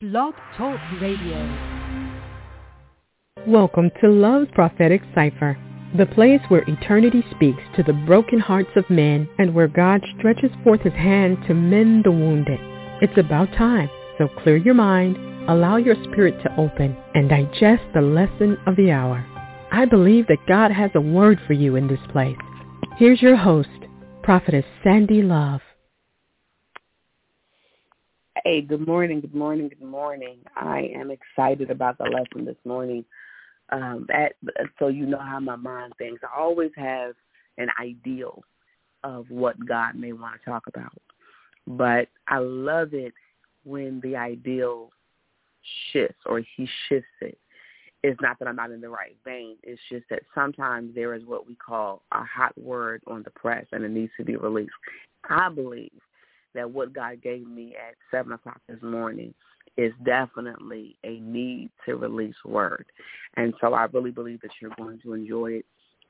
Blog Talk Radio. Welcome to Love's Prophetic Cipher, the place where eternity speaks to the broken hearts of men and where God stretches forth his hand to mend the wounded. It's about time, so clear your mind, allow your spirit to open, and digest the lesson of the hour. I believe that God has a word for you in this place. Here's your host, Prophetess Sandy Love. Hey, good morning. I am excited about the lesson this morning. So you know how my mind thinks. I always have an ideal of what God may want to talk about. But I love it when the ideal shifts or he shifts it. It's not that I'm not in the right vein. It's just that sometimes there is what we call a hot word on the press and it needs to be released. I believe that what God gave me at 7 o'clock this morning is definitely a need to release word. And so I really believe that you're going to enjoy it.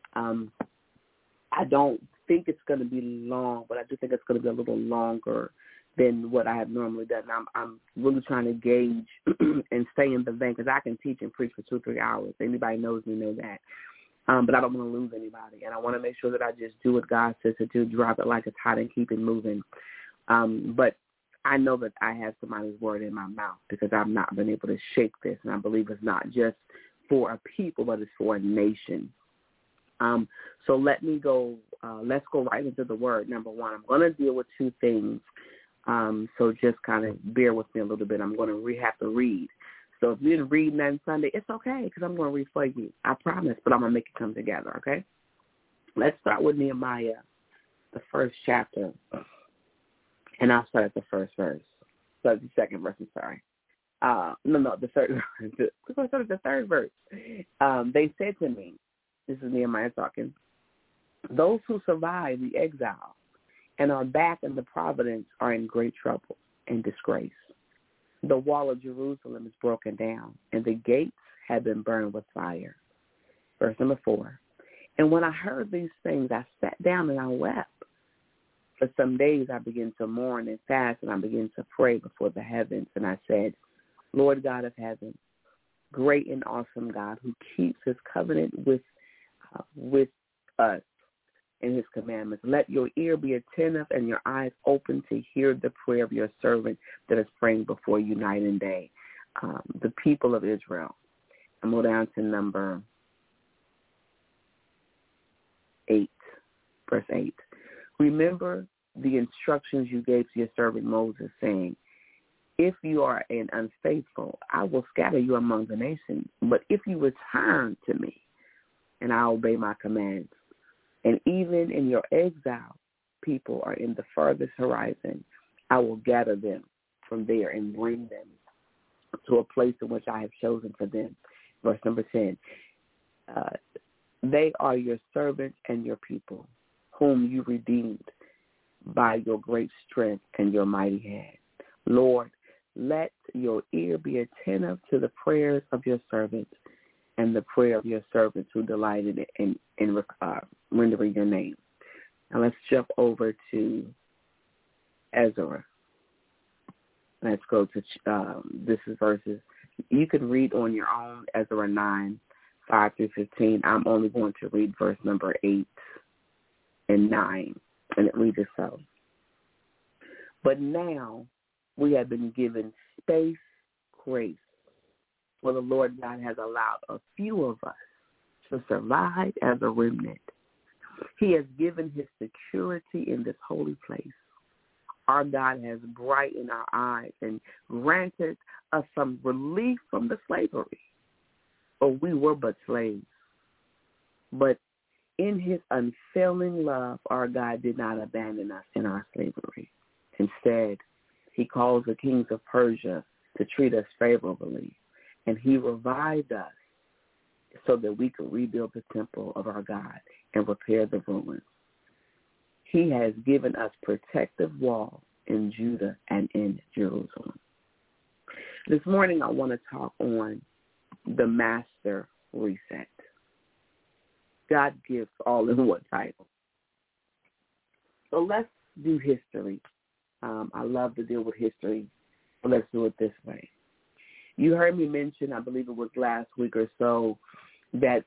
I don't think it's going to be long, but I do think it's going to be a little longer than what I have normally done. I'm really trying to gauge and stay in the vein because I can teach and preach for 2-3 hours. Anybody knows me know that. But I don't want to lose anybody. And I want to make sure that I just do what God says to do, drop it like it's hot and keep it moving. But I know that I have somebody's word in my mouth because I've not been able to shake this. And I believe it's not just for a people, but it's for a nation. So let's go right into the word. Number one, I'm going to deal with two things. So just kind of bear with me a little bit. I'm going to have to read. So if you didn't read nothing Sunday, it's okay because I'm going to read for you. I promise, but I'm going to make it come together, okay? Let's start with Nehemiah, the first chapter. And I'll start at the first verse. So the second verse, I'm sorry. The third verse. Let's start at the third verse. They said to me, this is Nehemiah talking, those who survive the exile and are back in the providence are in great trouble and disgrace. The wall of Jerusalem is broken down, and the gates have been burned with fire. Verse number 4. And when I heard these things, I sat down and I wept. For some days I began to mourn and fast, and I began to pray before the heavens. And I said, Lord God of heaven, great and awesome God, who keeps his covenant with us and his commandments, let your ear be attentive and your eyes open to hear the prayer of your servant that is praying before you night and day, the people of Israel. I'm going down to number 8, verse 8. Remember the instructions you gave to your servant Moses, saying, if you are an unfaithful, I will scatter you among the nations. But if you return to me, and I obey my commands, and even in your exile, people are in the farthest horizon, I will gather them from there and bring them to a place in which I have chosen for them. Verse number 10, they are your servants and your people, whom you redeemed by your great strength and your mighty hand. Lord, let your ear be attentive to the prayers of your servants and the prayer of your servants who delighted in rendering your name. Now let's jump over to Ezra. Let's go to, this is verses, you can read on your own, Ezra 9, 5 through 15. I'm only going to read verse number 8 and 9, and it reads as so. But now we have been given space, grace, for the Lord God has allowed a few of us to survive as a remnant. He has given his security in this holy place. Our God has brightened our eyes and granted us some relief from the slavery. For we were but slaves. But in his unfailing love, our God did not abandon us in our slavery. Instead, he caused the kings of Persia to treat us favorably, and he revived us so that we could rebuild the temple of our God and repair the ruins. He has given us protective walls in Judah and in Jerusalem. This morning I want to talk on the master reset. God gives all in one title. So let's do history. I love to deal with history, but let's do it this way. You heard me mention, I believe it was last week or so, that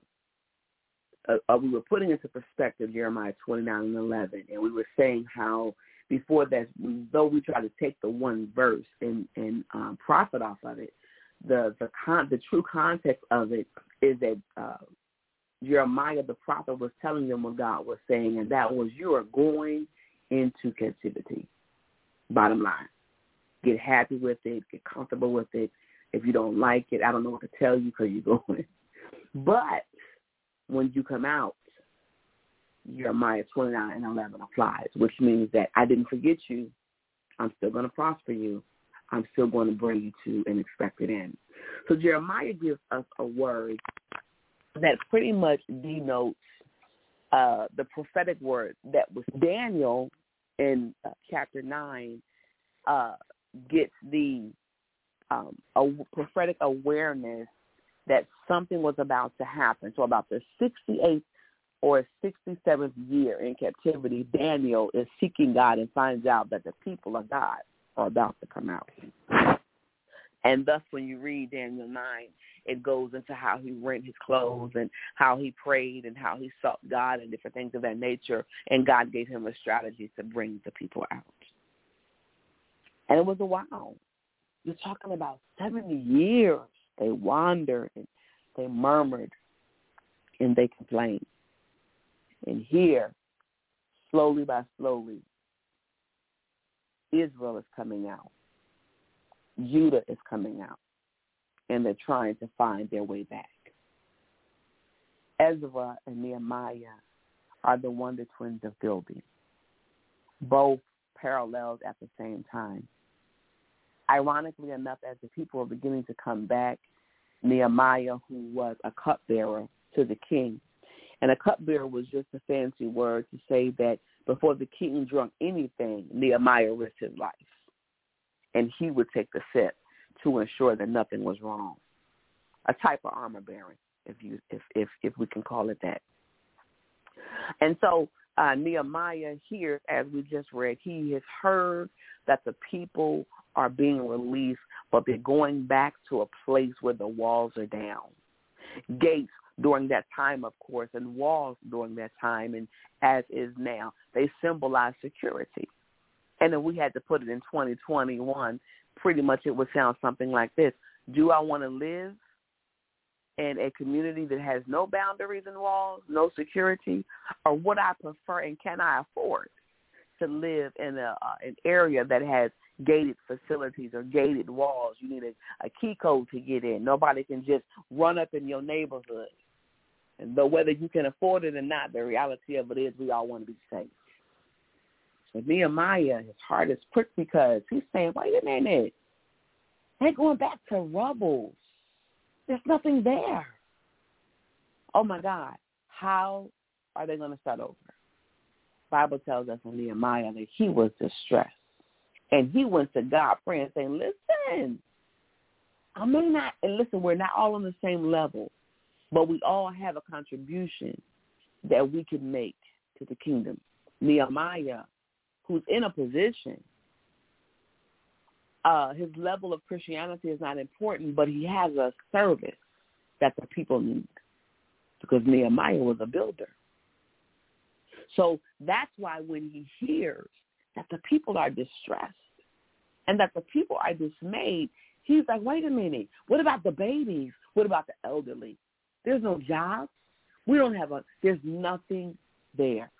we were putting into perspective Jeremiah 29:11, and we were saying how before that, though we try to take the one verse and profit off of it, the true context of it is that Jeremiah the prophet was telling them what God was saying, and that was, you are going into captivity. Bottom line. Get happy with it. Get comfortable with it. If you don't like it, I don't know what to tell you because you're going. But when you come out, Jeremiah 29:11 applies, which means that I didn't forget you. I'm still going to prosper you. I'm still going to bring you to an expected end. So Jeremiah gives us a word that pretty much denotes the prophetic word that was Daniel in chapter 9 gets the prophetic awareness that something was about to happen. So about the 68th or 67th year in captivity, Daniel is seeking God and finds out that the people of God are about to come out. And thus, when you read Daniel 9, it goes into how he rent his clothes and how he prayed and how he sought God and different things of that nature. And God gave him a strategy to bring the people out. And it was a while. You're talking about 70 years. They wandered and they murmured and they complained. And here, slowly by slowly, Israel is coming out. Judah is coming out. And they're trying to find their way back. Ezra and Nehemiah are the wonder twins of building. Both parallels at the same time. Ironically enough, as the people are beginning to come back, Nehemiah, who was a cupbearer to the king, and a cupbearer was just a fancy word to say that before the king drank anything, Nehemiah risked his life. And he would take the sip to ensure that nothing was wrong. A type of armor bearing, if we can call it that. And so Nehemiah here, as we just read, he has heard that the people are being released, but they're going back to a place where the walls are down. Gates during that time, of course, and walls during that time, and as is now, they symbolize security. And if we had to put it in 2021, pretty much it would sound something like this. Do I want to live in a community that has no boundaries and walls, no security, or would I prefer and can I afford to live in an area that has gated facilities or gated walls? You need a key code to get in. Nobody can just run up in your neighborhood. And though whether you can afford it or not, the reality of it is we all want to be safe. So Nehemiah, his heart is pricked because he's saying, wait a minute, they're going back to rubble. There's nothing there. Oh, my God, how are they going to start over? The Bible tells us in Nehemiah that he was distressed. And he went to God praying, saying, listen, I may not, and listen, we're not all on the same level, but we all have a contribution that we can make to the kingdom. Nehemiah, who's in a position, his level of Christianity is not important, but he has a service that the people need because Nehemiah was a builder. So that's why when he hears that the people are distressed and that the people are dismayed, he's like, wait a minute, what about the babies? What about the elderly? There's no jobs. There's nothing there.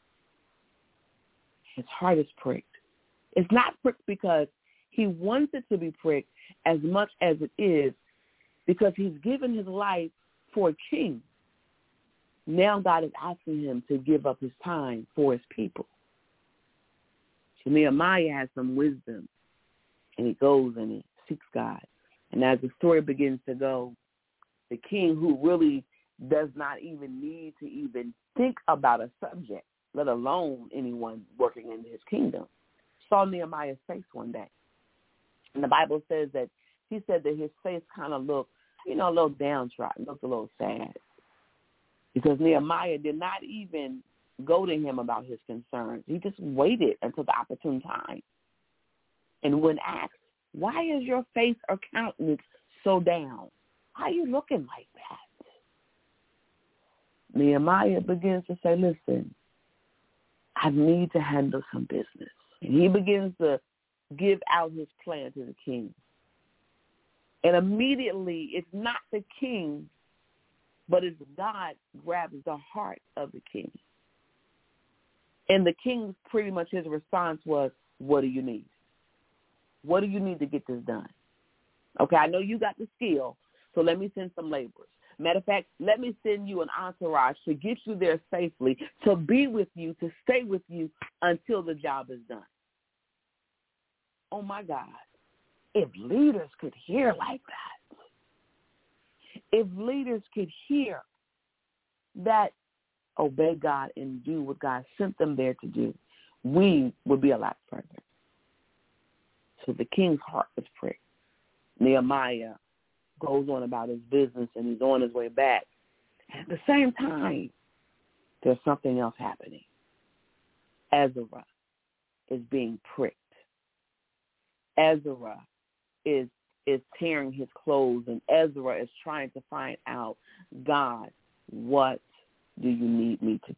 His heart is pricked. It's not pricked because he wants it to be pricked as much as it is because he's given his life for a king. Now God is asking him to give up his time for his people. So Nehemiah has some wisdom, and he goes and he seeks God. And as the story begins to go, the king, who really does not even need to even think about a subject, let alone anyone working in his kingdom, saw Nehemiah's face one day. And the Bible says that he said that his face kind of looked, a little downtrodden, looked a little sad. Because Nehemiah did not even go to him about his concerns. He just waited until the opportune time. And when asked, why is your face or countenance so down? Why are you looking like that? Nehemiah begins to say, listen, I need to handle some business. And he begins to give out his plan to the king. And immediately, it's not the king, but it's God grabs the heart of the king. And the king's pretty much his response was, what do you need? What do you need to get this done? Okay, I know you got the skill, so let me send some laborers. Matter of fact, let me send you an entourage to get you there safely, to be with you, to stay with you until the job is done. Oh, my God. If leaders could hear like that, if leaders could hear that, obey God and do what God sent them there to do, we would be a lot further. So the king's heart was pricked. Nehemiah goes on about his business and he's on his way back. At the same time, there's something else happening. Ezra is being pricked. Ezra is tearing his clothes, and Ezra is trying to find out, God, what do you need me to do?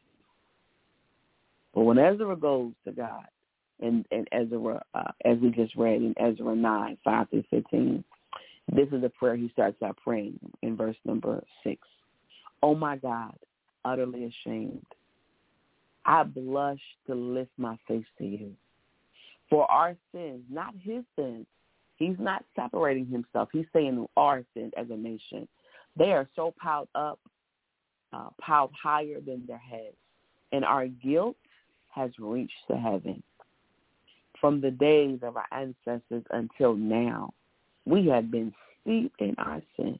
But when Ezra goes to God, and Ezra, as we just read in Ezra 9, 5 through 15, this is a prayer he starts out praying in verse number 6. Oh, my God, utterly ashamed, I blush to lift my face to you. For our sins, not his sins, he's not separating himself. He's saying our sins as a nation. They are so piled up, piled higher than their heads, and our guilt has reached to heaven. From the days of our ancestors until now, we have been steeped in our sin.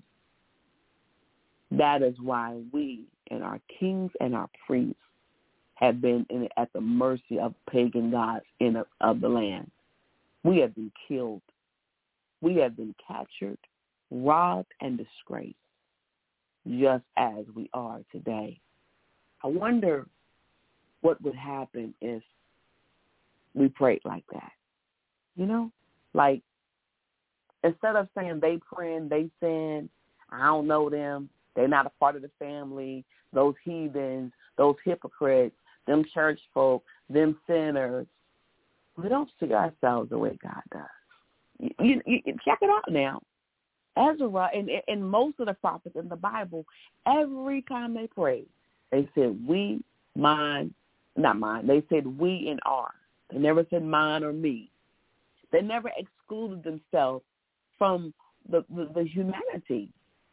That is why we and our kings and our priests have been at the mercy of pagan gods of the land. We have been killed. We have been captured, robbed, and disgraced, just as we are today. I wonder what would happen if we prayed like that. You know, like instead of saying they praying, they sin, I don't know them, they're not a part of the family, those heathens, those hypocrites, them church folk, them sinners, we don't see ourselves the way God does. You check it out now. Ezra and most of the prophets in the Bible, every time they prayed, they said we, mine, not mine. They said we and our. They never said mine or me. They never excluded themselves from the humanity.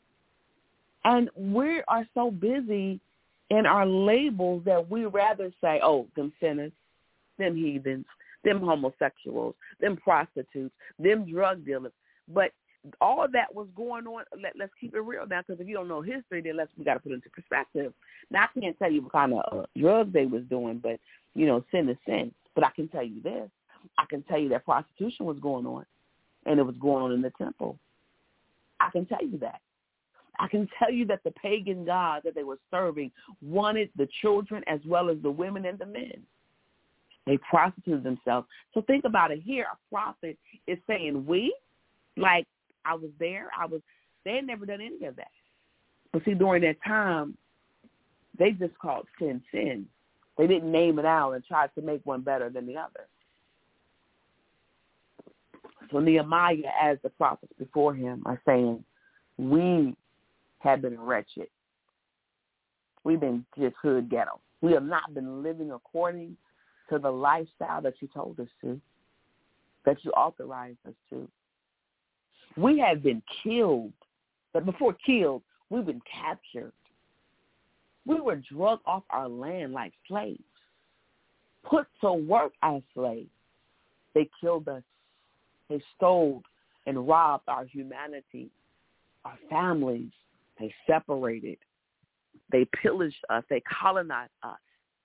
And we are so busy in our labels that we rather say, oh, them sinners, them heathens, them homosexuals, them prostitutes, them drug dealers. But all of that was going on. Let's keep it real now, because if you don't know history, then we got to put it into perspective. Now, I can't tell you what kind of drugs they was doing, but, you know, sin is sin. But I can tell you this. I can tell you that prostitution was going on, and it was going on in the temple. I can tell you that. I can tell you that the pagan gods that they were serving wanted the children as well as the women and the men. They prostituted themselves. So think about it. Here, a prophet is saying we, like I was there. They had never done any of that. But see, during that time, they just called sin sin. They didn't name it out and tried to make one better than the other. So Nehemiah, as the prophets before him, are saying, we have been wretched. We've been just hood ghetto. We have not been living according to the lifestyle that you told us to, that you authorized us to. We have been killed. But before killed, we've been captured. We were drugged off our land like slaves, put to work as slaves. They killed us. They stole and robbed our humanity, our families. They separated. They pillaged us. They colonized us.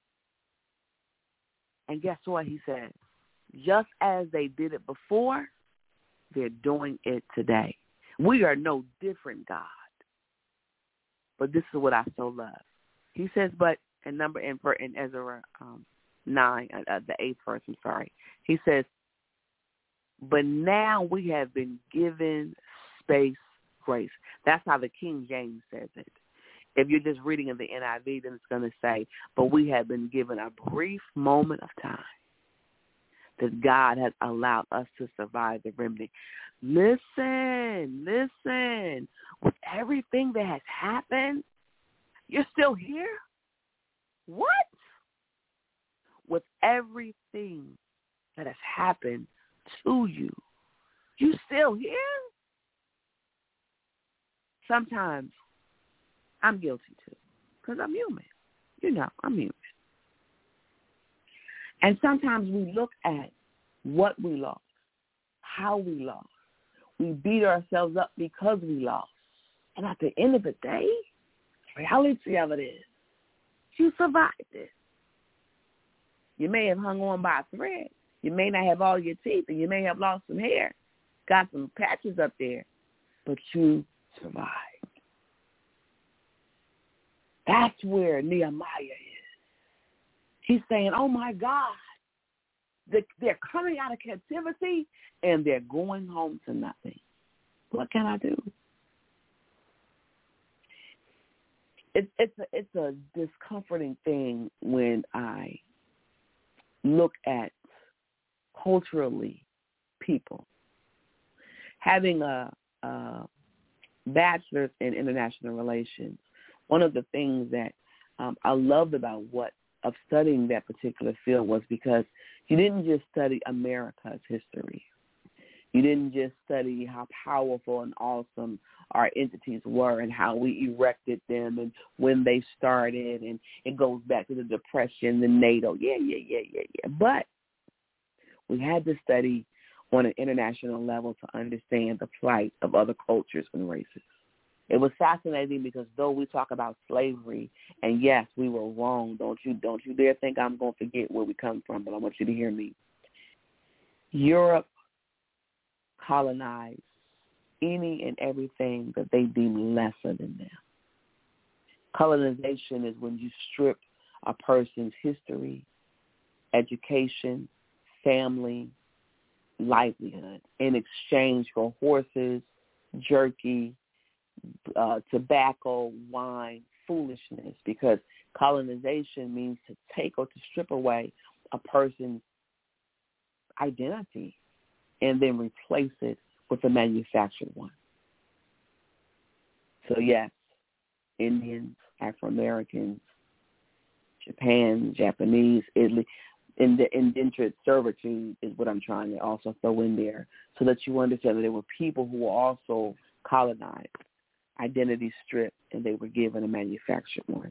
And guess what he said? Just as they did it before, they're doing it today. We are no different, God. But this is what I so love. He says, but in Ezra 9, the 8th verse, he says, But now we have been given space, grace. That's how the King James says it. If you're just reading in the NIV, then it's going to say, but we have been given a brief moment of time that God has allowed us to survive the remedy. Listen. With everything that has happened, you're still here? What? With everything that has happened to you, you still here? Sometimes I'm guilty too, because I'm human. You know, I'm human. And sometimes we look at what we lost, how we lost. We beat ourselves up because we lost. And at the end of the day, the reality of it is, you survived it. You may have hung on by a thread. You may not have all your teeth, and you may have lost some hair, got some patches up there, but you survived. That's where Nehemiah is. He's saying, oh, my God, they're coming out of captivity, and they're going home to nothing. What can I do? It's a discomforting thing when I look at culturally people. Having a bachelor's in international relations, one of the things that I loved about of studying that particular field was because you didn't just study America's history. You didn't just study how powerful and awesome our entities were and how we erected them and when they started, and it goes back to the Depression, the NATO. Yeah. But we had to study on an international level to understand the plight of other cultures and races. It was fascinating because though we talk about slavery, and yes, we were wrong. Don't you dare think I'm going to forget where we come from, but I want you to hear me. Europe colonized any and everything that they deem lesser than them. Colonization is when you strip a person's history, education, family, livelihood in exchange for horses, jerky, tobacco, wine, foolishness, because colonization means to take or to strip away a person's identity and then replace it with a manufactured one. So yes, Indians, Afro-Americans, Japan, Japanese, Italy, indentured servitude is what I'm trying to also throw in there so that you understand that there were people who were also colonized, identity stripped, and they were given a manufactured one.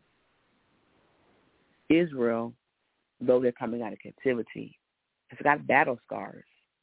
Israel, though they're coming out of captivity, has got battle scars.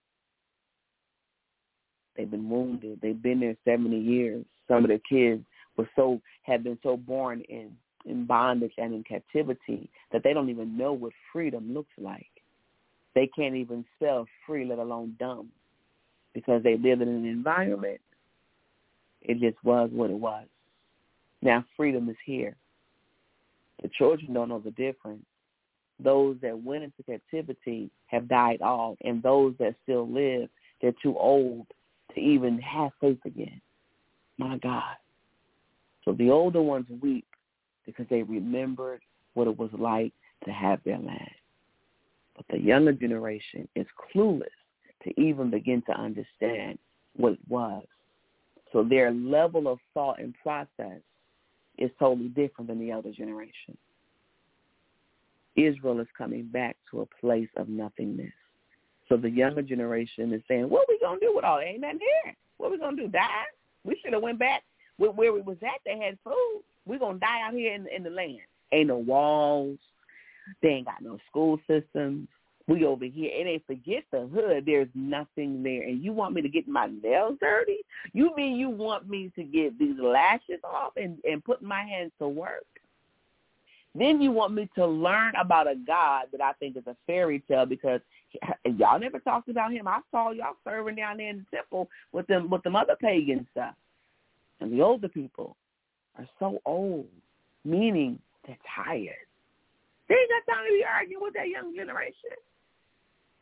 They've been wounded. They've been there 70 years. Some of their kids have been so born in bondage and in captivity that they don't even know what freedom looks like. They can't even spell free, let alone dumb, because they live in an environment. It just was what it was. Now freedom is here. The children don't know the difference. Those that went into captivity have died off, and those that still live, they're too old to even have faith again. My God. So the older ones weep because they remembered what it was like to have their land. But the younger generation is clueless to even begin to understand what it was. So their level of thought and process is totally different than the elder generation. Israel is coming back to a place of nothingness. So the younger generation is saying, what are we going to do with all that? Ain't nothing here. What are we going to do, die? We should have went back where we was at. They had food. We're going to die out here in the land. Ain't no walls. They ain't got no school systems. We over here. It ain't forget the hood. There's nothing there. And you want me to get my nails dirty? You mean you want me to get these lashes off and put my hands to work? Then you want me to learn about a God that I think is a fairy tale because y'all never talked about him. I saw y'all serving down there in the temple with them other pagan stuff. And the older people are so old, meaning they're tired. They ain't got time to be arguing with that young generation.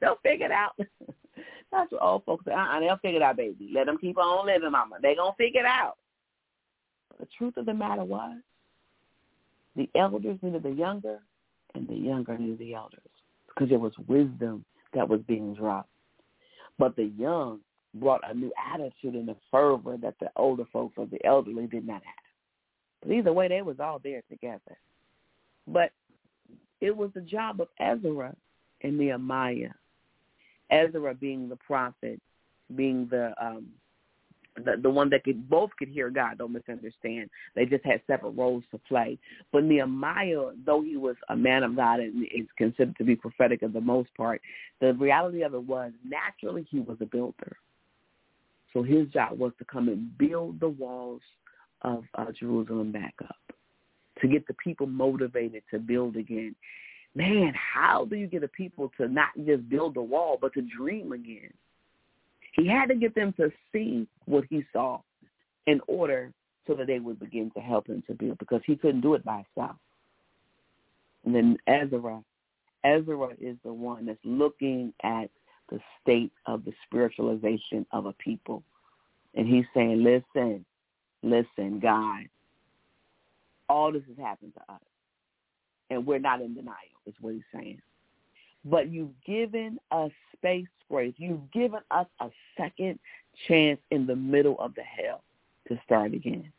They'll figure it out. That's what old folks say. They'll figure it out, baby. Let them keep on living, mama. They going to figure it out. The truth of the matter was, the elders needed the younger, and the younger needed the elders, because there was wisdom that was being dropped. But the young brought a new attitude and a fervor that the older folks or the elderly did not have. But either way, they was all there together. But it was the job of Ezra and Nehemiah. Ezra being the prophet, being the one that both could hear God, don't misunderstand. They just had separate roles to play. But Nehemiah, though he was a man of God and is considered to be prophetic of the most part, the reality of it was naturally he was a builder. So his job was to come and build the walls of Jerusalem back up, to get the people motivated to build again. Man, how do you get the people to not just build a wall, but to dream again? He had to get them to see what he saw in order so that they would begin to help him to build, because he couldn't do it by himself. And then Ezra is the one that's looking at the state of the spiritualization of a people. And he's saying, listen, God, all this has happened to us, and we're not in denial, is what he's saying. But you've given us space, grace. You've given us a second chance in the middle of the hell to start again.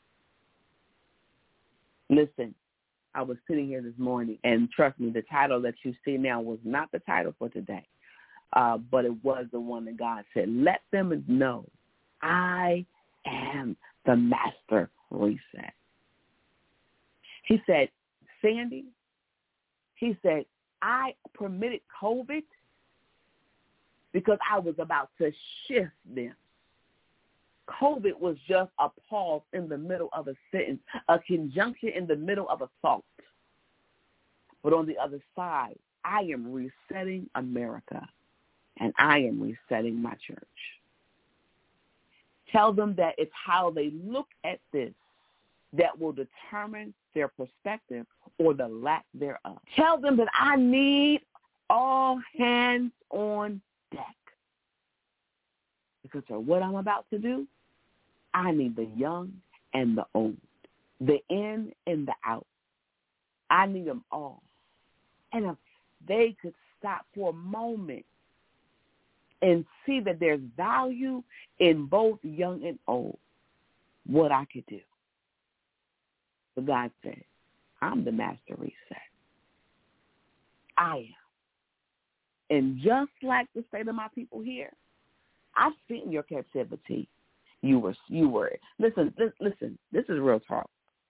Listen, I was sitting here this morning, and trust me, the title that you see now was not the title for today, but it was the one that God said, let them know I am the master reset. He said, Sandy, he said, I permitted COVID because I was about to shift them. COVID was just a pause in the middle of a sentence, a conjunction in the middle of a thought. But on the other side, I am resetting America, and I am resetting my church. Tell them that it's how they look at this that will determine their perspective or the lack thereof. Tell them that I need all hands on deck. Because of what I'm about to do, I need the young and the old, the in and the out. I need them all. And if they could stop for a moment and see that there's value in both young and old, what I could do. But God said, I'm the master reset. I am. And just like the state of my people here, I've seen your captivity. You were. Listen, this is real talk.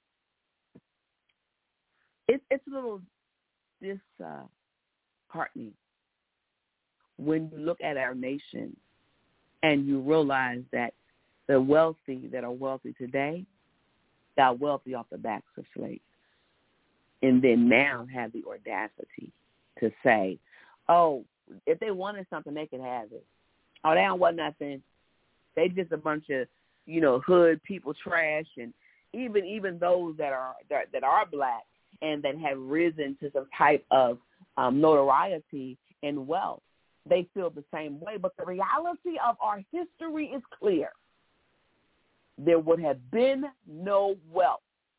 It's a little disheartening when you look at our nation and you realize that the wealthy that are wealthy today got wealthy off the backs of slaves, and then now have the audacity to say, oh, if they wanted something, they could have it. Oh, they don't want nothing. They just a bunch of, hood people, trash, and even those that are black and that have risen to some type of notoriety and wealth, they feel the same way. But the reality of our history is clear. There would have been no wealth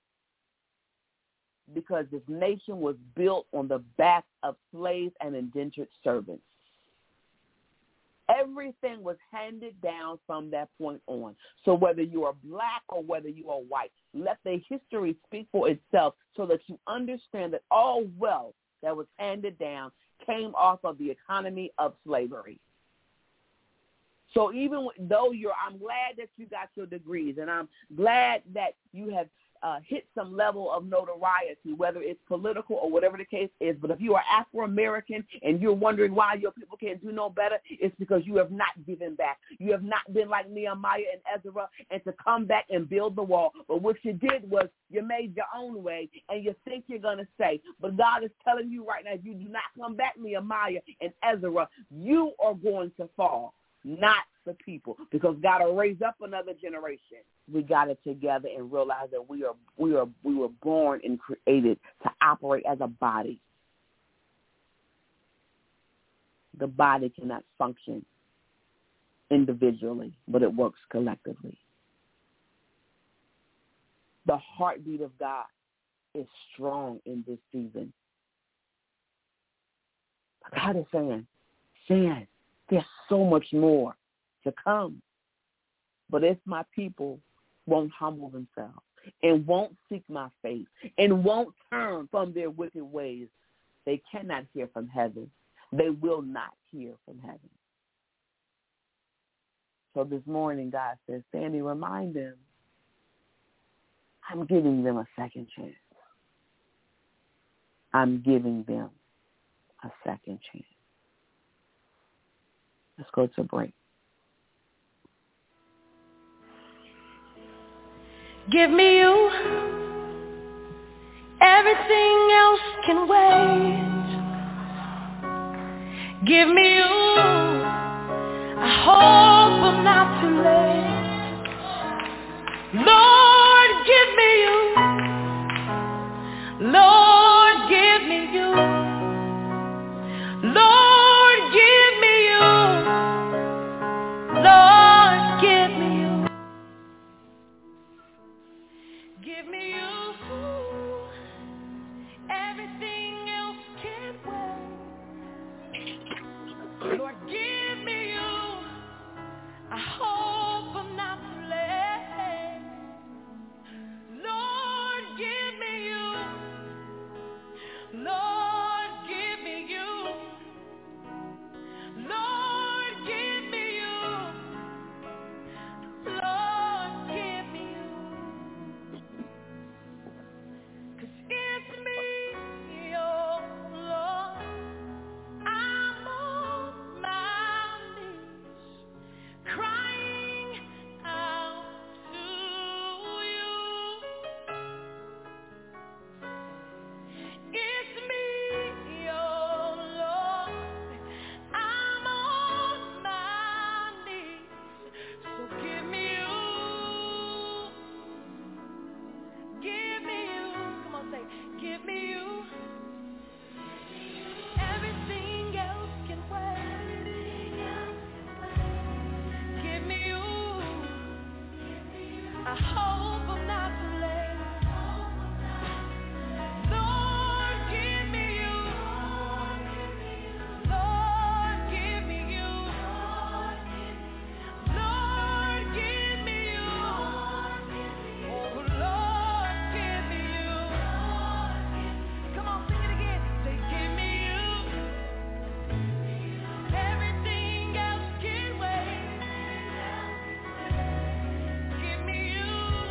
because this nation was built on the backs of slaves and indentured servants. Everything was handed down from that point on. So whether you are black or whether you are white, let the history speak for itself so that you understand that all wealth that was handed down came off of the economy of slavery. So even though I'm glad that you got your degrees, and I'm glad that you have hit some level of notoriety, whether it's political or whatever the case is. But if you are Afro-American and you're wondering why your people can't do no better, it's because you have not given back. You have not been like Nehemiah and Ezra and to come back and build the wall. But what you did was you made your own way, and you think you're going to stay. But God is telling you right now, if you do not come back, Nehemiah and Ezra, you are going to fall. Not the people, because God will raise up another generation. We got it together and realize that we were born and created to operate as a body. The body cannot function individually, but it works collectively. The heartbeat of God is strong in this season. God is saying, there's so much more to come. But if my people won't humble themselves and won't seek my face and won't turn from their wicked ways, they cannot hear from heaven. They will not hear from heaven. So this morning, God says, Sandy, remind them, I'm giving them a second chance. I'm giving them a second chance. Let's go to break. Give me you. Everything else can wait. Give me you. I hope I'm not too late. Lord, give me you. Lord, give me you. Lord, give me you. Lord, give me you. Give me you. Everything else can wait. Lord, give me you. I hope I'm not too late. Lord, give me you. Lord, give me you. Lord, give me you. Lord, give me you. 'Cause it's me, oh Lord. I'm on my knees, crying out to you. It's me, oh Lord. I'm on my knees, so give me you. Give me you. Come on, say, give me you. Everything else can wait. Give me you. I hope I'm not too late. Lord, give me you. Lord, give me you. Lord, give me you. Oh, Lord, give me you. Come on, sing it again. Say, give me you. Everything else can wait. Give me you.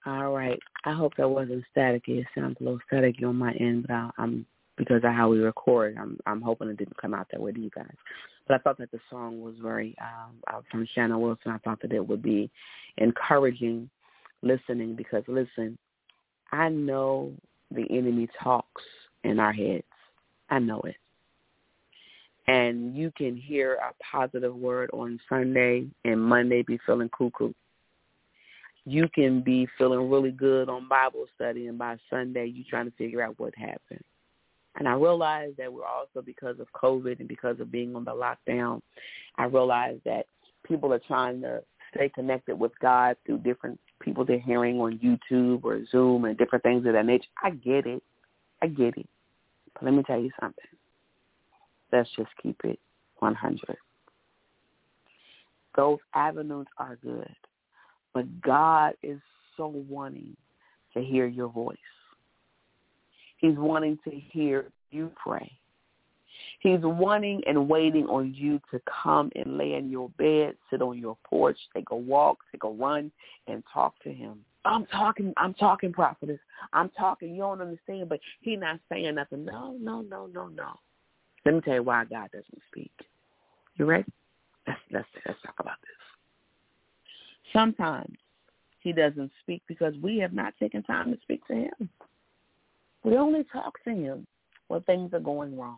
All right. I hope that wasn't staticky. It sounds a little staticky on my end, but I'm because of how we record. I'm hoping it didn't come out that way to you guys. But I thought that the song was very from Shannon Wilson. I thought that it would be encouraging listening because listen, I know the enemy talks in our heads. I know it. And you can hear a positive word on Sunday and Monday be feeling cuckoo. You can be feeling really good on Bible study, and by Sunday you're trying to figure out what happened. And I realize that we're also, because of COVID and because of being on the lockdown, I realize that people are trying to stay connected with God through different people they're hearing on YouTube or Zoom and different things of that nature. I get it. But let me tell you something. Let's just keep it 100. Those avenues are good. But God is so wanting to hear your voice. He's wanting to hear you pray. He's wanting and waiting on you to come and lay in your bed, sit on your porch, take a walk, take a run, and talk to him. I'm talking, prophetess. I'm talking. You don't understand, but he's not saying nothing. No. Let me tell you why God doesn't speak. You ready? Let's talk about this. Sometimes he doesn't speak because we have not taken time to speak to him. We only talk to him when things are going wrong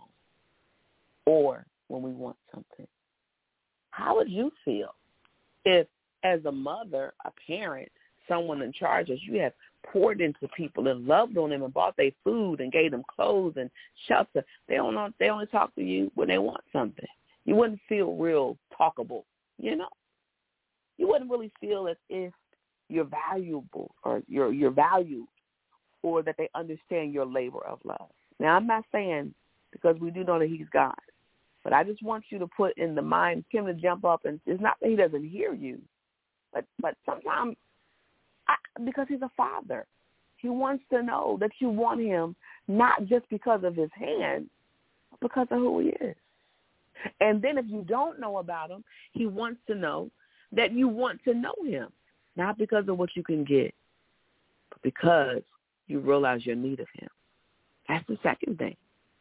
or when we want something. How would you feel if, as a mother, a parent, someone in charge of you have poured into people and loved on them and bought their food and gave them clothes and shelter? They only talk to you when they want something. You wouldn't feel real talkable, you know? You wouldn't really feel as if you're valuable or you're valued or that they understand your labor of love. Now, I'm not saying, because we do know that he's God, but I just want you to put in the mind, him to jump up, and it's not that he doesn't hear you, but sometimes, because he's a father, he wants to know that you want him not just because of his hand, but because of who he is. And then if you don't know about him, he wants to know that you want to know him, not because of what you can get, but because you realize your need of him. That's the second thing.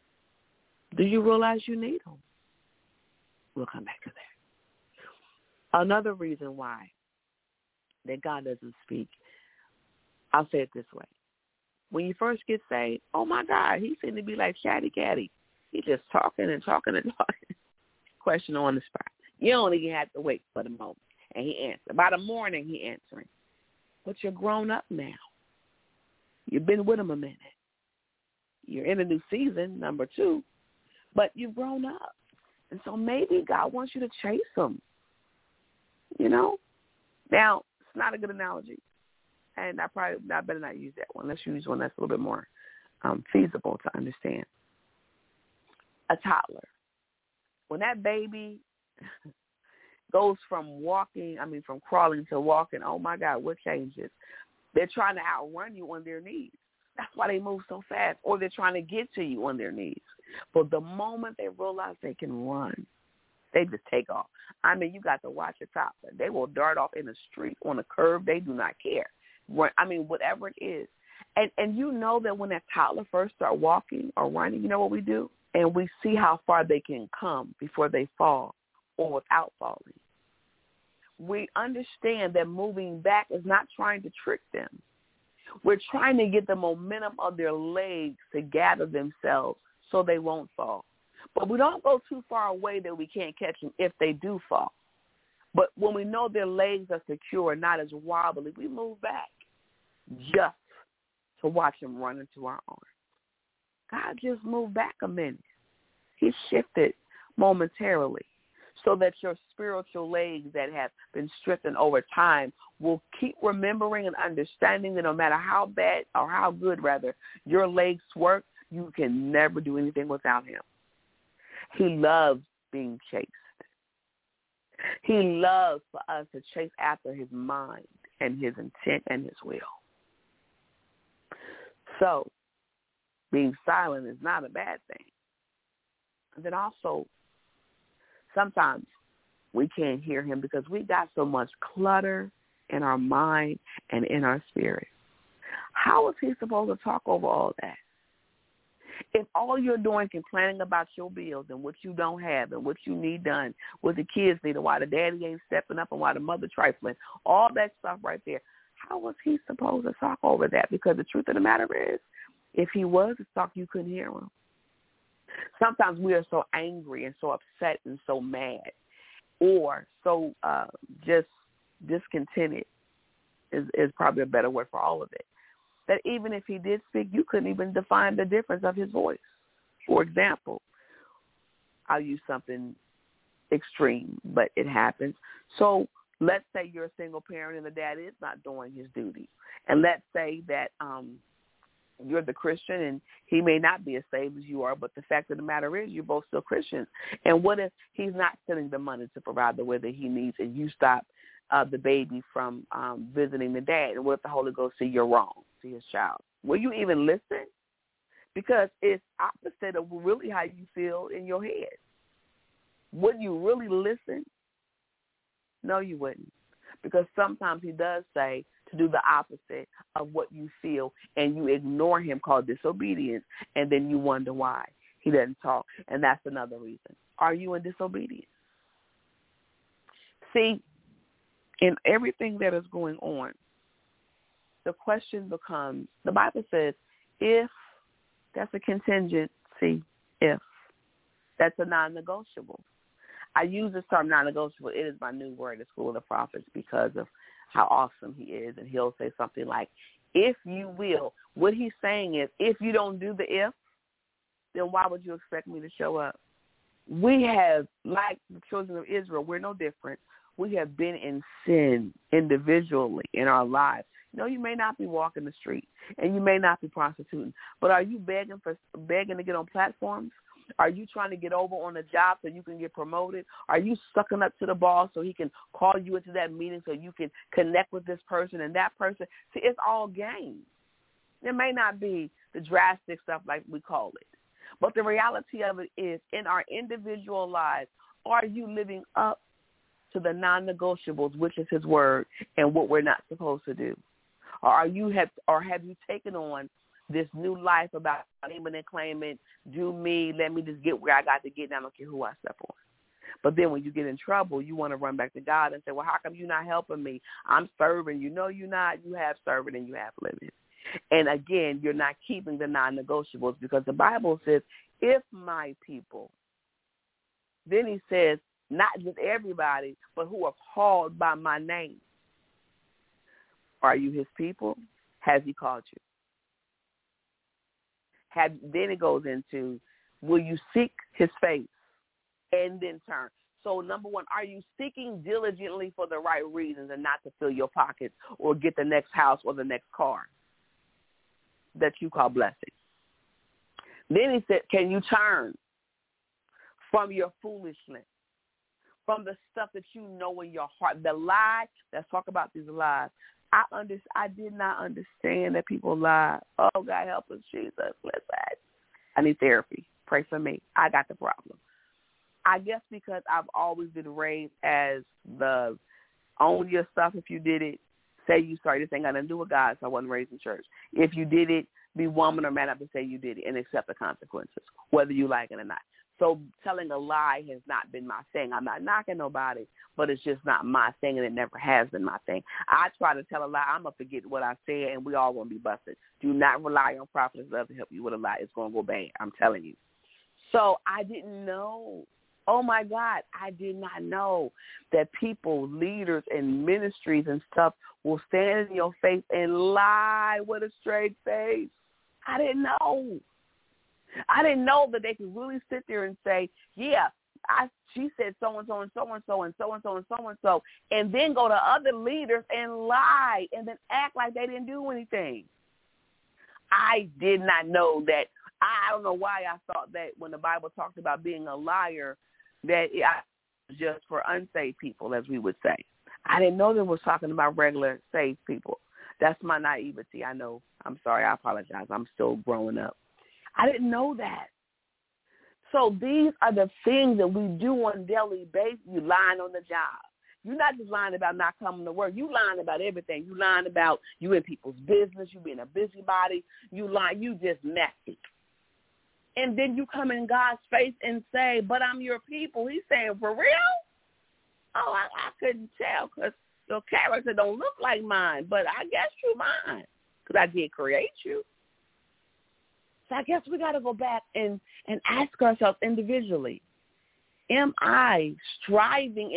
Do you realize you need him? We'll come back to that. Another reason why that God doesn't speak, I'll say it this way. When you first get saved, oh, my God, he seemed to be like Chatty Catty. He's just talking and talking and talking. Question on the spot. You don't even have to wait for the moment. And he answered. By the morning, he answering. But you're grown up now. You've been with him a minute. You're in a new season, number 2, but you've grown up. And so maybe God wants you to chase him, you know? Now, it's not a good analogy, and I better not use that one. Let's use one that's a little bit more feasible to understand. A toddler. When that baby goes from crawling to walking, oh, my God, what changes? They're trying to outrun you on their knees. That's why they move so fast. Or they're trying to get to you on their knees. But the moment they realize they can run, they just take off. I mean, you got to watch a toddler. They will dart off in the street, on a curb. They do not care. Whatever it is. And you know that when that toddler first start walking or running, you know what we do? And we see how far they can come before they fall or without falling. We understand that moving back is not trying to trick them. We're trying to get the momentum of their legs to gather themselves so they won't fall. But we don't go too far away that we can't catch them if they do fall. But when we know their legs are secure, not as wobbly, we move back just to watch them run into our arms. God just moved back a minute. He shifted momentarily so that your spiritual legs that have been strengthened over time will keep remembering and understanding that no matter how bad or how good, rather, your legs work, you can never do anything without him. He loves being chased. He loves for us to chase after his mind and his intent and his will. So being silent is not a bad thing. And then also, sometimes we can't hear him because we got so much clutter in our mind, and in our spirit. How is he supposed to talk over all that? If all you're doing is complaining about your bills and what you don't have and what you need done, what the kids need, and why the daddy ain't stepping up and why the mother trifling, all that stuff right there, how was he supposed to talk over that? Because the truth of the matter is, if he was to talk, you couldn't hear him. Sometimes we are so angry and so upset and so mad or so just discontented is probably a better word for all of it, that even if he did speak, you couldn't even define the difference of his voice. For example, I'll use something extreme, but it happens. So let's say you're a single parent and the dad is not doing his duty. And let's say that you're the Christian and he may not be as saved as you are, but the fact of the matter is you're both still Christians. And what if he's not sending the money to provide the way that he needs and you stop the baby from visiting the dad? And what if the Holy Ghost see you're wrong to his child? Will you even listen? Because it's opposite of really how you feel in your head. Would you really listen? No, you wouldn't. Because sometimes he does say to do the opposite of what you feel, and you ignore him, called disobedience, and then you wonder why he doesn't talk. And that's another reason. Are you in disobedience? See, in everything that is going on, the question becomes, the Bible says, if, that's a contingency, if. That's a non-negotiable. I use this term non-negotiable. It is my new word at School of the Prophets because of how awesome he is. And he'll say something like, if you will. What he's saying is, if you don't do the if, then why would you expect me to show up? We have, like the children of Israel, we're no different. We have been in sin individually in our lives. No, you may not be walking the street, and you may not be prostituting, but are you begging to get on platforms? Are you trying to get over on a job so you can get promoted? Are you sucking up to the boss so he can call you into that meeting so you can connect with this person and that person? See, it's all games. It may not be the drastic stuff like we call it, but the reality of it is, in our individual lives, are you living up to the non-negotiables, which is his word, and what we're not supposed to do? Or have you taken on this new life about claiming and claiming, do me, let me just get where I got to get, and I don't care who I step on. But then when you get in trouble, you want to run back to God and say, well, how come you're not helping me? I'm serving you. No, you're not. You have serving and you have living. And again, you're not keeping the non-negotiables, because the Bible says, if my people, then he says, not just everybody, but who are called by my name. Are you his people? Has he called you? Then it goes into, will you seek his face and then turn? So number one, are you seeking diligently for the right reasons and not to fill your pockets or get the next house or the next car that you call blessing? Then he said, can you turn from your foolishness, from the stuff that you know in your heart, the lie? Let's talk about these lies. I did not understand that people lie. Oh, God, help us, Jesus. Listen, I need therapy. Pray for me. I got the problem. I guess because I've always been raised as the own your stuff. If you did it, say you sorry. This ain't got nothing to do with God, so I wasn't raised in church. If you did it, be woman or man up and say you did it and accept the consequences, whether you like it or not. So telling a lie has not been my thing. I'm not knocking nobody, but it's just not my thing, and it never has been my thing. I try to tell a lie, I'm going to forget what I said, and we all going to be busted. Do not rely on Prophetess Love to help you with a lie. It's going to go bad, I'm telling you. So I didn't know. Oh, my God, I did not know that people, leaders and ministries and stuff will stand in your face and lie with a straight face. I didn't know. I didn't know that they could really sit there and say, yeah, she said so-and-so and so-and-so and so-and-so and so-and-so, and then go to other leaders and lie and then act like they didn't do anything. I did not know that. I don't know why I thought that when the Bible talked about being a liar, that it was just for unsaved people, as we would say. I didn't know that it was talking about regular saved people. That's my naivety. I know. I'm sorry. I apologize. I'm still growing up. I didn't know that. So these are the things that we do on a daily basis. You lying on the job. You're not just lying about not coming to work. You lying about everything. You lying about you in people's business. You being a busybody. You lie. You just messy. And then you come in God's face and say, but I'm your people. He's saying, for real? Oh, I couldn't tell because your character don't look like mine, but I guess you're mine because I did create you. So I guess we got to go back and ask ourselves individually, am I striving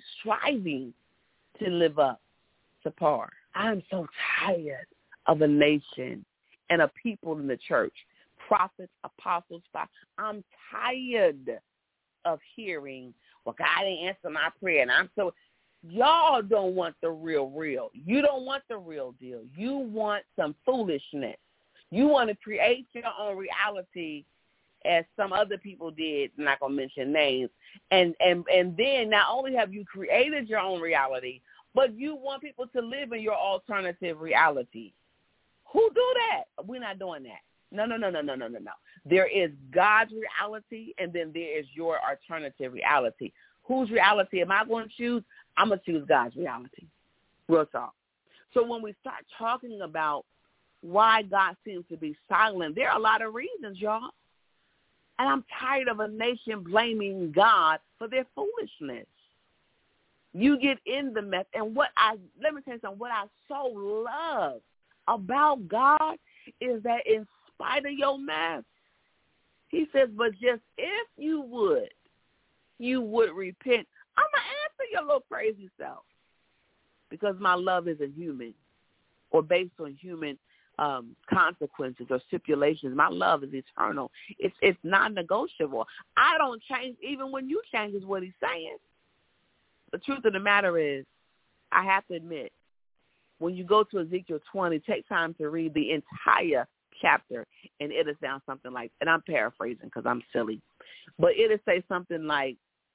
to live up to par? I'm so tired of a nation and a people in the church, prophets, apostles, I'm tired of hearing, well, God didn't answer my prayer, and y'all don't want the real. You don't want the real deal. You want some foolishness. You want to create your own reality as some other people did, I'm not going to mention names, and then not only have you created your own reality, but you want people to live in your alternative reality. Who do that? We're not doing that. No. There is God's reality, and then there is your alternative reality. Whose reality am I going to choose? I'm going to choose God's reality. Real talk. So when we start talking about why God seems to be silent, there are a lot of reasons, y'all. And I'm tired of a nation blaming God for their foolishness. You get in the mess. And let me tell you something, what I so love about God is that in spite of your mess, he says, but just if you would repent. I'm going to answer your little crazy self because my love isn't human or based on human consequences or stipulations. My love is eternal. It's non-negotiable. I don't change even when you change is what he's saying. The truth of the matter is, I have to admit, when you go to Ezekiel 20, take time to read the entire chapter, and it'll sound something like, and I'm paraphrasing because I'm silly, but it'll say something like,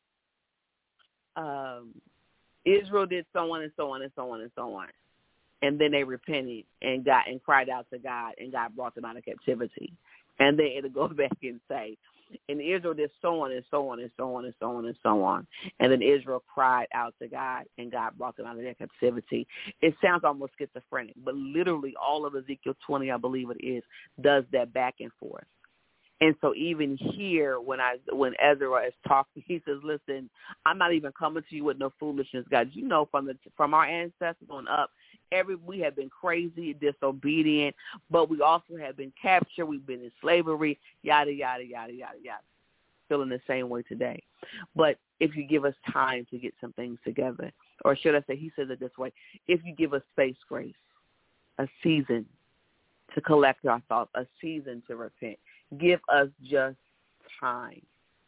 Israel did so on and so on and so on and so on. And then they repented and cried out to God, and God brought them out of captivity. And then it'll go back and say, and Israel did so on and so on and so on and so on and so on. And then Israel cried out to God, and God brought them out of their captivity. It sounds almost schizophrenic, but literally all of Ezekiel 20, I believe it is, does that back and forth. And so even here, when Ezra is talking, he says, listen, I'm not even coming to you with no foolishness, God. You know, from our ancestors on up, we have been crazy, disobedient, but we also have been captured. We've been in slavery, yada, yada, yada, yada, yada. Feeling the same way today. But if you give us time to get some things together, or should I say, he says it this way, if you give us space, grace, a season to collect our thoughts, a season to repent, give us just time.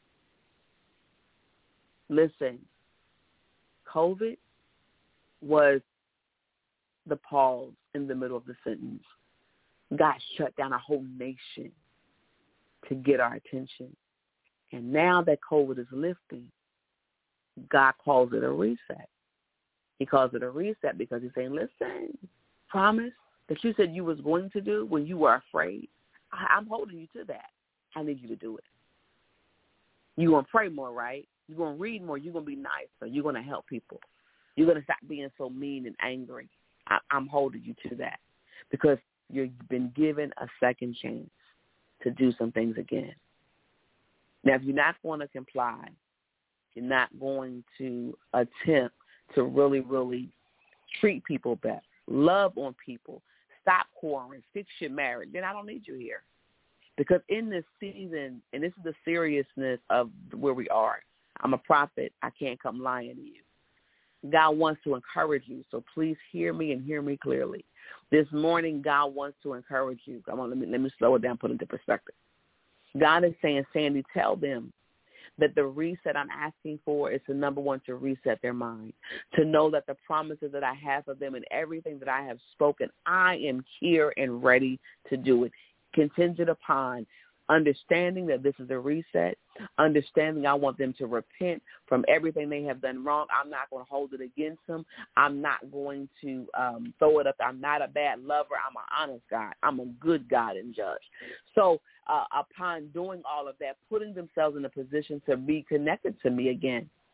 Listen, COVID was the pause in the middle of the sentence. God shut down a whole nation to get our attention. And now that COVID is lifting, God calls it a reset. He calls it a reset because he's saying, listen, promise that you said you was going to do when you were afraid, I'm holding you to that. I need you to do it. You're going to pray more, right? You're going to read more. You're going to be nicer. You're going to help people. You're going to stop being so mean and angry. I'm holding you to that because you've been given a second chance to do some things again. Now, if you're not going to comply, you're not going to attempt to really, really treat people better, love on people, stop whoring, fix your marriage, then I don't need you here. Because in this season, and this is the seriousness of where we are, I'm a prophet. I can't come lying to you. God wants to encourage you, so please hear me and hear me clearly. This morning, God wants to encourage you. Come on, let me slow it down, put it into perspective. God is saying, Sandy, tell them that the reset I'm asking for is to, number one, to reset their mind, to know that the promises that I have for them and everything that I have spoken, I am here and ready to do it, contingent upon understanding that this is a reset, understanding I want them to repent from everything they have done wrong. I'm not going to hold it against them. I'm not going to throw it up. I'm not a bad lover. I'm an honest God. I'm a good God and judge. So upon doing all of that, putting themselves in a position to be connected to me again,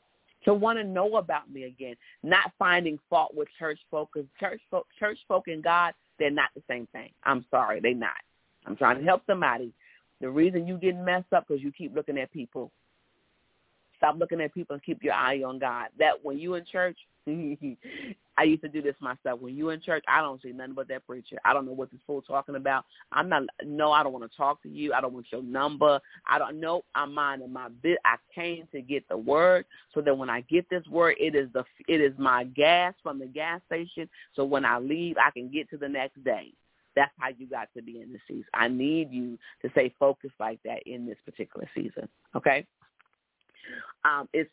to want to know about me again, not finding fault with church folk, because church folk and God, they're not the same thing. I'm sorry, they're not. I'm trying to help somebody. The reason you getting messed up because you keep looking at people. Stop looking at people and keep your eye on God. That when you in church, I used to do this myself. When you in church, I don't see nothing but that preacher. I don't know what this fool talking about. I don't want to talk to you. I don't want your number. I don't know. I'm minding my bit. I came to get the word, so that when I get this word, it is my gas from the gas station. So when I leave, I can get to the next day. That's how you got to be in this season. I need you to stay focused like that in this particular season. Okay. It's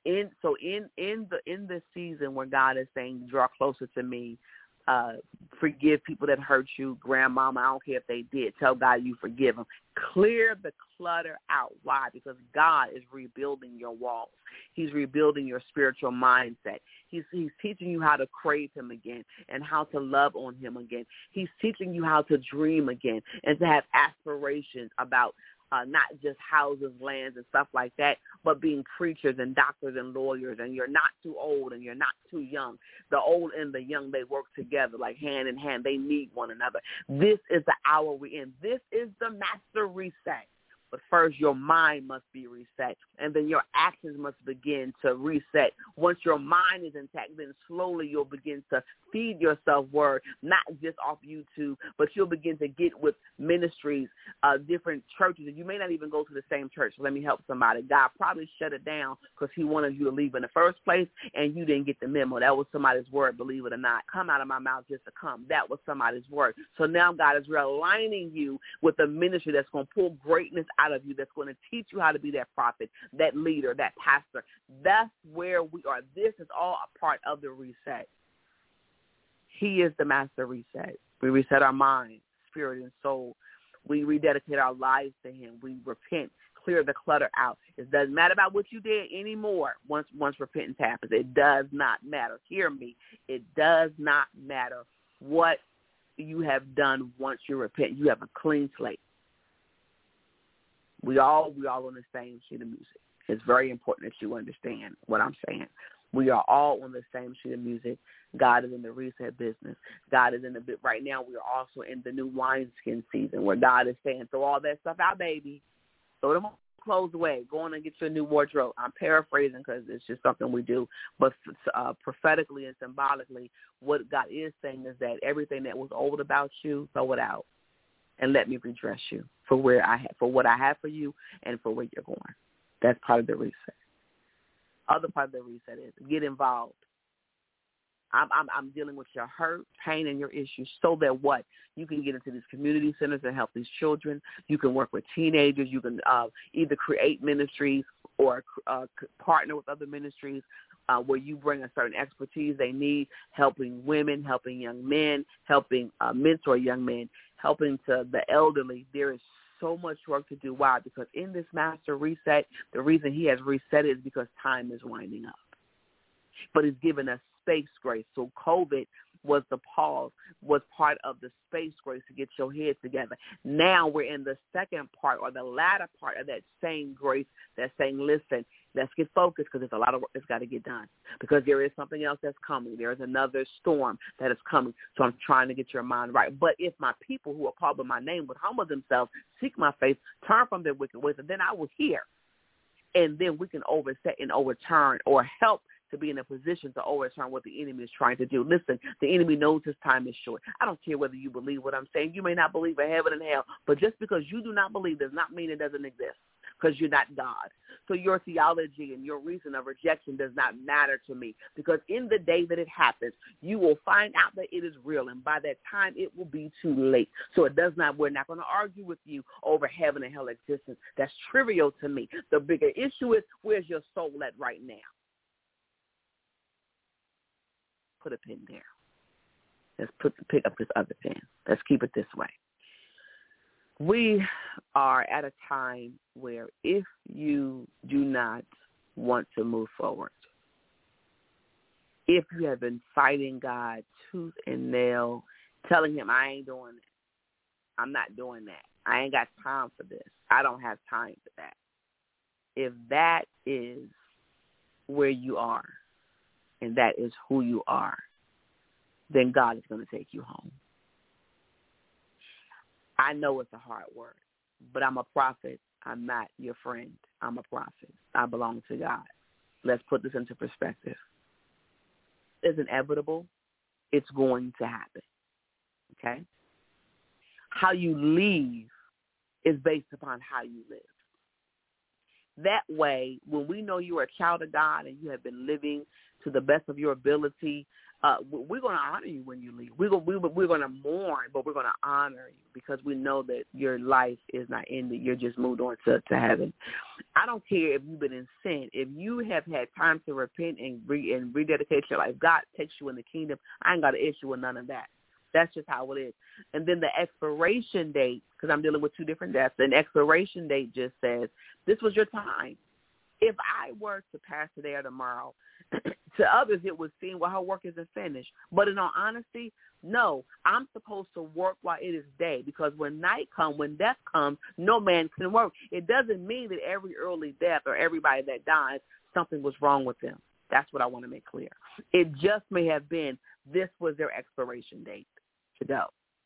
in this season where God is saying, draw closer to me, forgive people that hurt you, grandmama, I don't care if they did, tell God you forgive them. Clear the clutter out. Why? Because God is rebuilding your walls. He's rebuilding your spiritual mindset. He's teaching you how to crave him again and how to love on him again. He's teaching you how to dream again and to have aspirations about not just houses, lands, and stuff like that, but being preachers and doctors and lawyers, and you're not too old and you're not too young. The old and the young, they work together like hand in hand. They need one another. This is the hour we're in. This is the master reset. But first, your mind must be reset, and then your actions must begin to reset. Once your mind is intact, then slowly you'll begin to feed yourself word, not just off YouTube, but you'll begin to get with ministries, different churches. And you may not even go to the same church. So let me help somebody. God probably shut it down because he wanted you to leave in the first place, and you didn't get the memo. That was somebody's word, believe it or not. Come out of my mouth just to come. That was somebody's word. So now God is realigning you with a ministry that's going to pull greatness out of you, that's going to teach you how to be that prophet, that leader, that pastor. That's where we are. This is all a part of the reset. He is the master reset. We reset our mind, spirit, and soul. We rededicate our lives to him. We repent, clear the clutter out. It doesn't matter about what you did anymore once repentance happens. It does not matter. Hear me. It does not matter what you have done once you repent. You have a clean slate. We all on the same sheet of music. It's very important that you understand what I'm saying. We are all on the same sheet of music. God is in the reset business. God is in the bit right now. We are also in the new wineskin season where God is saying, throw all that stuff out, baby. Throw them clothes away. Go on and get you a new wardrobe. I'm paraphrasing because it's just something we do. But prophetically and symbolically, what God is saying is that everything that was old about you, throw it out and let me redress you for what I have for you and for where you're going. That's part of the reset. Other part of the reset is get involved. I'm dealing with your hurt, pain, and your issues so that what? You can get into these community centers and help these children. You can work with teenagers. You can either create ministries or partner with other ministries where you bring a certain expertise they need, helping women, helping young men, helping mentor young men, helping to the elderly. There is so much work to do. Why? Because in this master reset, the reason he has reset it is because time is winding up. But he's given us space grace. So COVID was the pause, was part of the space grace to get your head together. Now we're in the second part or the latter part of that same grace that's saying, listen, let's get focused because there's a lot of work that's got to get done because there is something else that's coming. There is another storm that is coming. So I'm trying to get your mind right. But if my people who are called by my name would humble themselves, seek my face, turn from their wicked ways, and then I will hear. And then we can overset and overturn or help to be in a position to overturn what the enemy is trying to do. Listen, the enemy knows his time is short. I don't care whether you believe what I'm saying. You may not believe in heaven and hell, but just because you do not believe does not mean it doesn't exist because you're not God. So your theology and your reason of rejection does not matter to me because in the day that it happens, you will find out that it is real, and by that time it will be too late. So we're not going to argue with you over heaven and hell existence. That's trivial to me. The bigger issue is where's your soul at right now? Put a pin there. Let's pick up this other pen. Let's keep it this way. We are at a time where if you do not want to move forward, if you have been fighting God tooth and nail, telling him, I ain't doing it. I'm not doing that. I ain't got time for this. I don't have time for that. If that is where you are, and that is who you are, then God is going to take you home. I know it's a hard word, but I'm a prophet. I'm not your friend. I'm a prophet. I belong to God. Let's put this into perspective. It's inevitable. It's going to happen. Okay? How you leave is based upon how you live. That way, when we know you are a child of God and you have been living to the best of your ability, we're going to honor you when you leave. We're going to mourn, but we're going to honor you because we know that your life is not ended. You're just moved on to heaven. I don't care if you've been in sin. If you have had time to repent and rededicate your life, God takes you in the kingdom. I ain't got an issue with none of that. That's just how it is. And then the expiration date, because I'm dealing with two different deaths, an expiration date just says, this was your time. If I were to pass today or tomorrow, to others it would seem, well, her work isn't finished. But in all honesty, no, I'm supposed to work while it is day, because when night comes, when death comes, no man can work. It doesn't mean that every early death or everybody that dies, something was wrong with them. That's what I want to make clear. It just may have been this was their expiration date to go.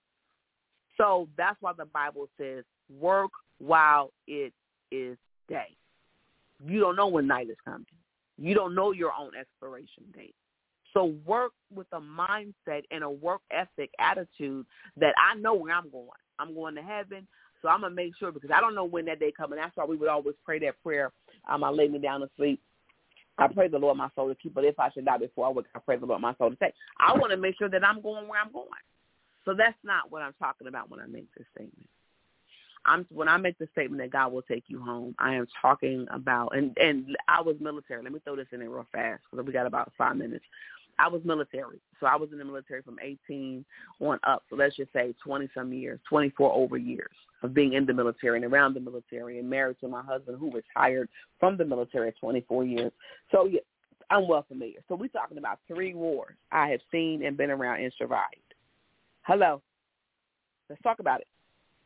So that's why the Bible says work while it is day. You don't know when night is coming. You don't know your own expiration date. So work with a mindset and a work ethic attitude that I know where I'm going. I'm going to heaven, so I'm going to make sure, because I don't know when that day comes. And that's why we would always pray that prayer. I lay me down to sleep. I pray the Lord my soul to keep, but if I should die before I wake, I pray the Lord my soul to take. I want to make sure that I'm going where I'm going. So that's not what I'm talking about when I make this statement. When I make the statement that God will take you home, I am talking about, and I was military. Let me throw this in there real fast because we got about 5 minutes. I was military. So I was in the military from 18 on up. So let's just say 20-some years, 24 over years of being in the military and around the military and married to my husband who retired from the military at 24 years. So yeah, I'm well familiar. So we're talking about 3 wars I have seen and been around and survived. Hello. Let's talk about it.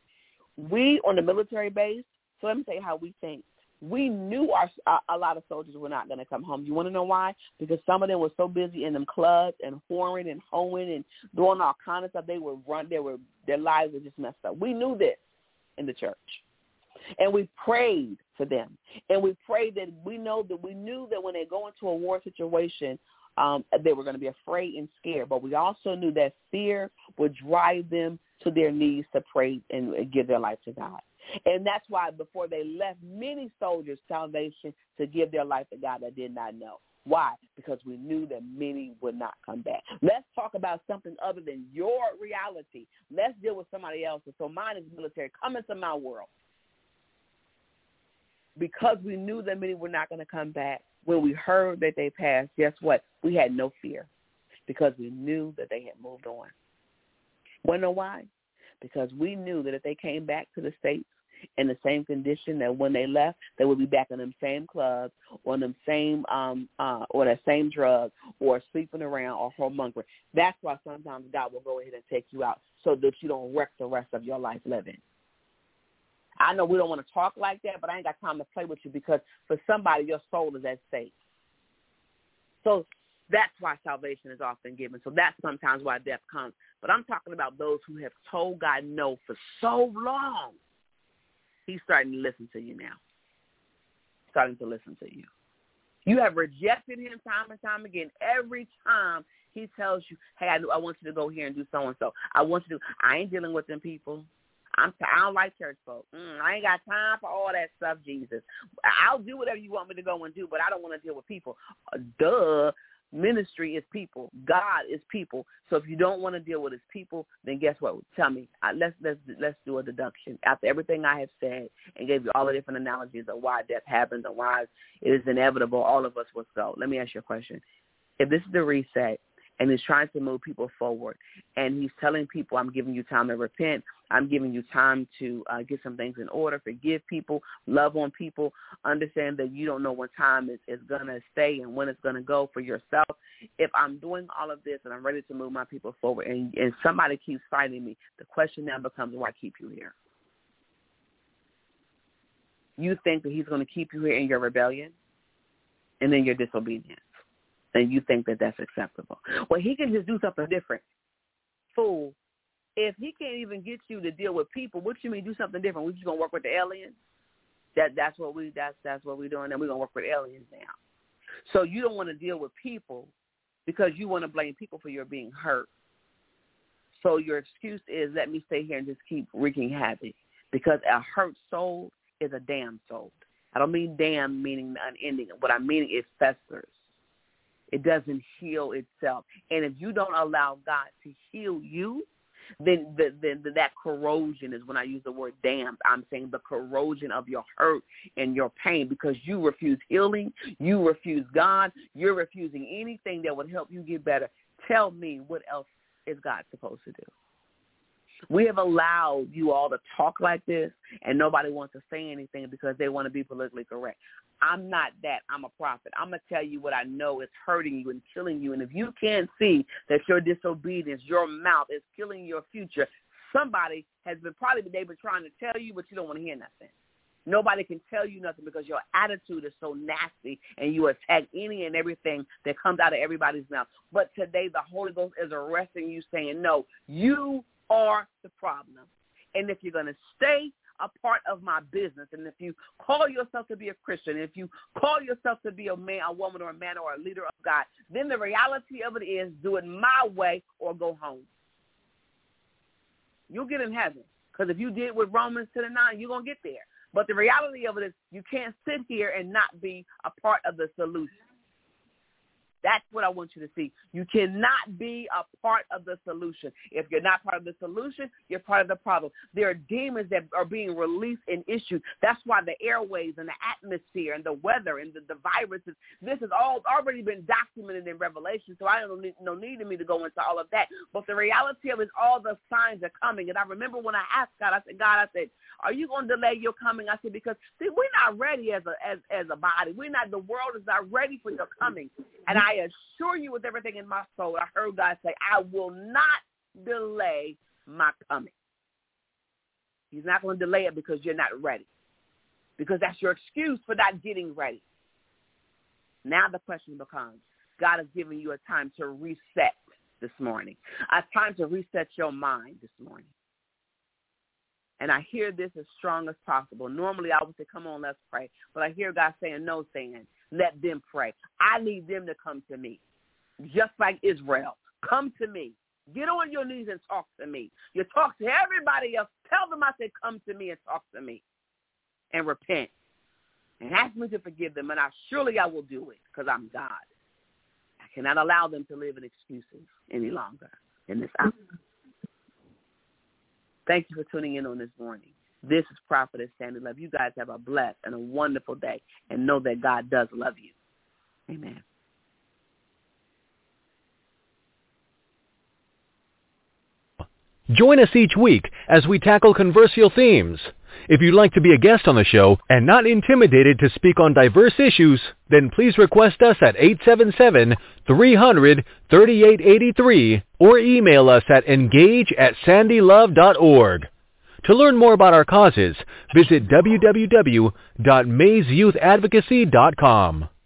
We on the military base, so let me tell you how we think. We knew a lot of soldiers were not going to come home. You want to know why? Because some of them were so busy in them clubs and whoring and hoeing and doing all kinds of stuff. Their lives were just messed up. We knew this in the church. And we prayed for them. And we prayed that we knew that when they go into a war situation, they were going to be afraid and scared. But we also knew that fear would drive them to their knees to pray and give their life to God. And that's why before they left, many soldiers salvation to give their life to God that did not know. Why? Because we knew that many would not come back. Let's talk about something other than your reality. Let's deal with somebody else's. So mine is military. Come into my world. Because we knew that many were not going to come back, when we heard that they passed, guess what? We had no fear because we knew that they had moved on. Want to know why? Because we knew that if they came back to the States in the same condition that when they left, they would be back in them same clubs or them same or that same drug or sleeping around or homongering. That's why sometimes God will go ahead and take you out so that you don't wreck the rest of your life living. I know we don't want to talk like that, but I ain't got time to play with you because for somebody, your soul is at stake. So that's why salvation is often given. So that's sometimes why death comes. But I'm talking about those who have told God no for so long. He's starting to listen to you now. Starting to listen to you. You have rejected him time and time again. Every time he tells you, hey, I want you to go here and do so-and-so. I ain't dealing with them people. I don't like church folk. I ain't got time for all that stuff, Jesus. I'll do whatever you want me to go and do, but I don't want to deal with people. Duh. Ministry is people. God is people. So if you don't want to deal with his people, then guess what? Tell me. Let's do a deduction. After everything I have said and gave you all the different analogies of why death happens and why it is inevitable, all of us will go. Let me ask you a question. If this is the reset, and he's trying to move people forward, and he's telling people, I'm giving you time to repent. I'm giving you time to get some things in order, forgive people, love on people, understand that you don't know when time is going to stay and when it's going to go for yourself. If I'm doing all of this and I'm ready to move my people forward and somebody keeps fighting me, the question now becomes, why keep you here? You think that he's going to keep you here in your rebellion and then your disobedience. and you think that that's acceptable. Well, he can just do something different. Fool, if he can't even get you to deal with people, what you mean do something different? We just going to work with the aliens? That's what we're doing, and we're going to work with aliens now. So you don't want to deal with people because you want to blame people for your being hurt. So your excuse is, let me stay here and just keep wreaking havoc, because a hurt soul is a damned soul. I don't mean damn meaning unending. What I mean is festers. It doesn't heal itself. And if you don't allow God to heal you, then that corrosion is when I use the word damned. I'm saying the corrosion of your hurt and your pain, because you refuse healing, you refuse God, you're refusing anything that would help you get better. Tell me, what else is God supposed to do? We have allowed you all to talk like this, and nobody wants to say anything because they want to be politically correct. I'm not that. I'm a prophet. I'm going to tell you what I know is hurting you and killing you. And if you can't see that your disobedience, your mouth is killing your future, somebody has been they've been trying to tell you, but you don't want to hear nothing. Nobody can tell you nothing because your attitude is so nasty and you attack any and everything that comes out of everybody's mouth. But today the Holy Ghost is arresting you, saying, no, you are the problem. And if you're going to stay a part of my business, and if you call yourself to be a Christian, if you call yourself to be a man, a woman, or a man, or a leader of God, then the reality of it is, do it my way or go home. You'll get in heaven, because if you did with Romans 10:9, you're going to get there. But the reality of it is, you can't sit here and not be a part of the solution. That's what I want you to see. You cannot be a part of the solution. If you're not part of the solution, you're part of the problem. There are demons that are being released and issued. That's why the airways and the atmosphere and the weather and the viruses, this has all already been documented in Revelation, so I don't need of me to go into all of that. But the reality of it is, all the signs are coming. And I remember when I asked God, I said, God, are you going to delay your coming? I said, because, see, we're not ready as a body. The world is not ready for your coming. And I assure you with everything in my soul, I heard God say, I will not delay my coming. He's not going to delay it because you're not ready, because that's your excuse for not getting ready. Now the question becomes, God has given you a time to reset this morning, a time to reset your mind this morning. And I hear this as strong as possible. Normally I would say, come on, let's pray. But I hear God saying, no, saying, let them pray. I need them to come to me, just like Israel. Come to me. Get on your knees and talk to me. You talk to everybody else. Tell them I said, come to me and talk to me and repent and ask me to forgive them. And surely I will do it, because I'm God. I cannot allow them to live in excuses any longer in this hour. Thank you for tuning in on this morning. This is Prophetess Sandy Love. You guys have a blessed and a wonderful day, and know that God does love you. Amen. Join us each week as we tackle controversial themes. If you'd like to be a guest on the show and not intimidated to speak on diverse issues, then please request us at 877-300-3883 or email us at engage@sandylove.org. To learn more about our causes, visit www.mayesyouthadvocacy.com.